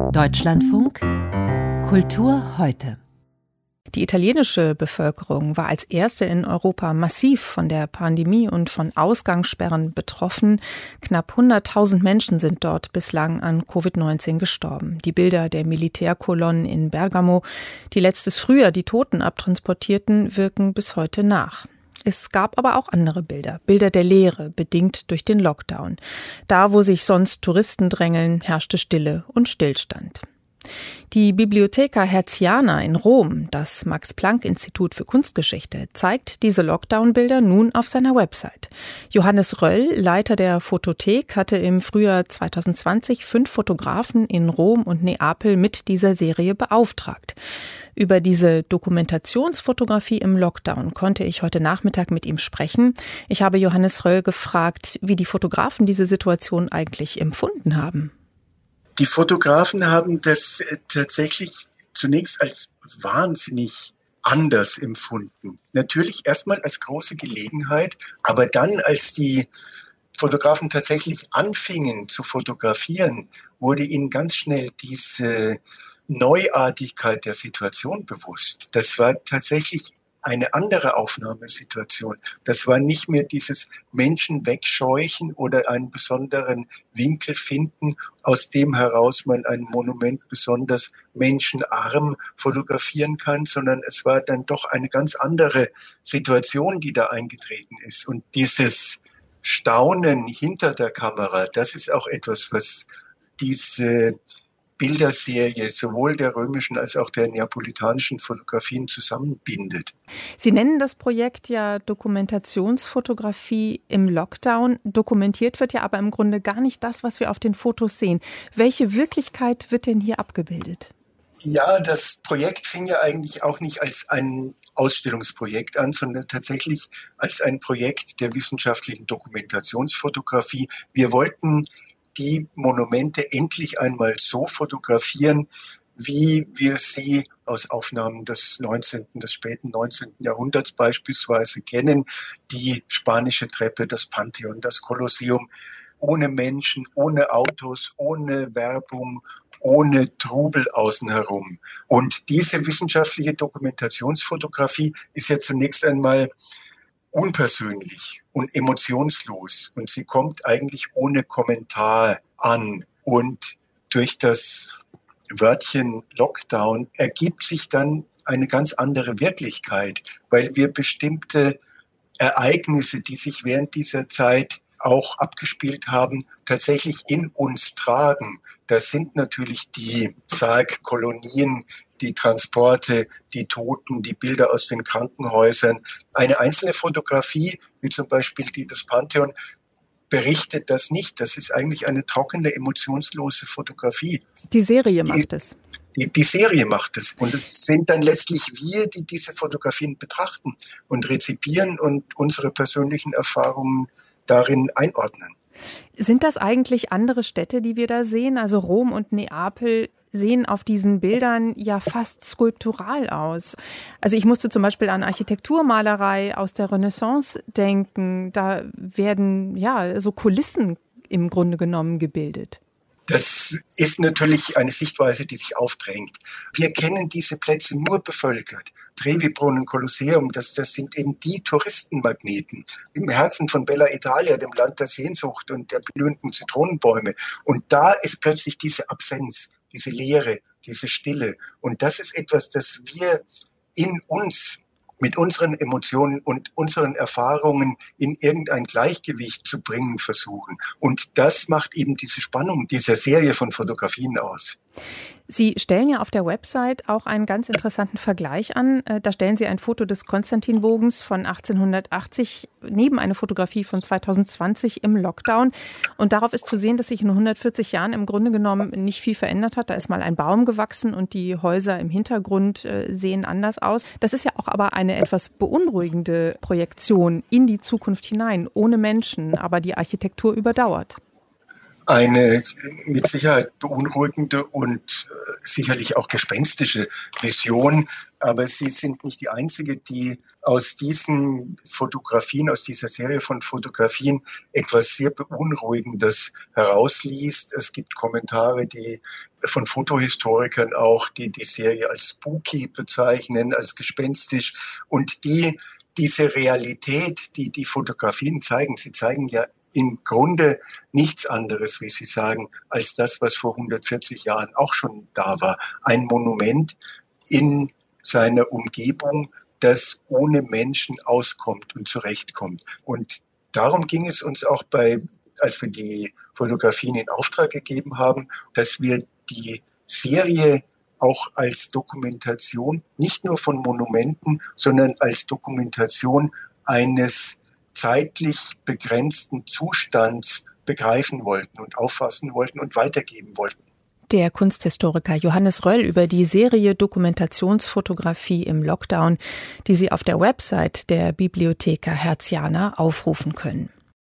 Deutschlandfunk Kultur heute. Die italienische Bevölkerung war als erste in Europa massiv von der Pandemie und von Ausgangssperren betroffen. Knapp 100.000 Menschen sind dort bislang an Covid-19 gestorben. Die Bilder der Militärkolonnen in Bergamo, die letztes Frühjahr die Toten abtransportierten, wirken bis heute nach. Es gab aber auch andere Bilder, Bilder der Leere, bedingt durch den Lockdown. Da, wo sich sonst Touristen drängeln, herrschte Stille und Stillstand. Die Bibliotheca Hertziana in Rom, das Max-Planck-Institut für Kunstgeschichte, zeigt diese Lockdown-Bilder nun auf seiner Website. Johannes Röll, Leiter der Fotothek, hatte im Frühjahr 2020 5 Fotografen in Rom und Neapel mit dieser Serie beauftragt. Über diese Dokumentationsfotografie im Lockdown konnte ich heute Nachmittag mit ihm sprechen. Ich habe Johannes Röll gefragt, wie die Fotografen diese Situation eigentlich empfunden haben. Die Fotografen haben das tatsächlich zunächst als wahnsinnig anders empfunden. Natürlich erstmal als große Gelegenheit, aber dann, als die Fotografen tatsächlich anfingen zu fotografieren, wurde ihnen ganz schnell diese Neuartigkeit der Situation bewusst. Das war tatsächlich eine andere Aufnahmesituation. Das war nicht mehr dieses Menschen wegscheuchen oder einen besonderen Winkel finden, aus dem heraus man ein Monument besonders menschenarm fotografieren kann, sondern es war dann doch eine ganz andere Situation, die da eingetreten ist. Und dieses Staunen hinter der Kamera, das ist auch etwas, was diese Bilderserie sowohl der römischen als auch der neapolitanischen Fotografien zusammenbindet. Sie nennen das Projekt ja Dokumentationsfotografie im Lockdown. Dokumentiert wird ja aber im Grunde gar nicht das, was wir auf den Fotos sehen. Welche Wirklichkeit wird denn hier abgebildet? Ja, das Projekt fing ja eigentlich auch nicht als ein Ausstellungsprojekt an, sondern tatsächlich als ein Projekt der wissenschaftlichen Dokumentationsfotografie. Wir wollten die Monumente endlich einmal so fotografieren, wie wir sie aus Aufnahmen des späten 19. Jahrhunderts beispielsweise kennen. Die spanische Treppe, das Pantheon, das Kolosseum, ohne Menschen, ohne Autos, ohne Werbung, ohne Trubel außen herum. Und diese wissenschaftliche Dokumentationsfotografie ist ja zunächst einmal unpersönlich und emotionslos und sie kommt eigentlich ohne Kommentar an. Und durch das Wörtchen Lockdown ergibt sich dann eine ganz andere Wirklichkeit, weil wir bestimmte Ereignisse, die sich während dieser Zeit auch abgespielt haben, tatsächlich in uns tragen. Das sind natürlich die Sargkolonien, die Transporte, die Toten, die Bilder aus den Krankenhäusern. Eine einzelne Fotografie, wie zum Beispiel die des Pantheon, berichtet das nicht. Das ist eigentlich eine trockene, emotionslose Fotografie. Die Serie macht es. Die Serie macht es. Und es sind dann letztlich wir, die diese Fotografien betrachten und rezipieren und unsere persönlichen Erfahrungen darin einordnen. Sind das eigentlich andere Städte, die wir da sehen? Also Rom und Neapel sehen auf diesen Bildern ja fast skulptural aus. Also ich musste zum Beispiel an Architekturmalerei aus der Renaissance denken. Da werden ja so Kulissen im Grunde genommen gebildet. Das ist natürlich eine Sichtweise, die sich aufdrängt. Wir kennen diese Plätze nur bevölkert. Trevi-Brunnen, Kolosseum, das sind eben die Touristenmagneten. Im Herzen von Bella Italia, dem Land der Sehnsucht und der blühenden Zitronenbäume. Und da ist plötzlich diese Absenz, diese Leere, diese Stille. Und das ist etwas, das wir in uns mit unseren Emotionen und unseren Erfahrungen in irgendein Gleichgewicht zu bringen versuchen. Und das macht eben diese Spannung dieser Serie von Fotografien aus. Sie stellen ja auf der Website auch einen ganz interessanten Vergleich an. Da stellen Sie ein Foto des Konstantinbogens von 1880 neben eine Fotografie von 2020 im Lockdown. Und darauf ist zu sehen, dass sich in 140 Jahren im Grunde genommen nicht viel verändert hat. Da ist mal ein Baum gewachsen und die Häuser im Hintergrund sehen anders aus. Das ist ja auch aber eine etwas beunruhigende Projektion in die Zukunft hinein, ohne Menschen, aber die Architektur überdauert. eine mit Sicherheit beunruhigende und sicherlich auch gespenstische Vision. Aber Sie sind nicht die Einzige, die aus diesen Fotografien, aus dieser Serie von Fotografien etwas sehr Beunruhigendes herausliest. Es gibt Kommentare, die von Fotohistorikern auch, die die Serie als spooky bezeichnen, als gespenstisch und diese Realität, die die Fotografien zeigen, sie zeigen ja im Grunde nichts anderes, wie Sie sagen, als das, was vor 140 Jahren auch schon da war. Ein Monument in seiner Umgebung, das ohne Menschen auskommt und zurechtkommt. Und darum ging es uns auch als wir die Fotografien in Auftrag gegeben haben, dass wir die Serie auch als Dokumentation nicht nur von Monumenten, sondern als Dokumentation eines zeitlich begrenzten Zustands begreifen wollten und auffassen wollten und weitergeben wollten. Der Kunsthistoriker Johannes Röll über die Serie Dokumentationsfotografie im Lockdown, die Sie auf der Website der Bibliotheca Hertziana aufrufen können.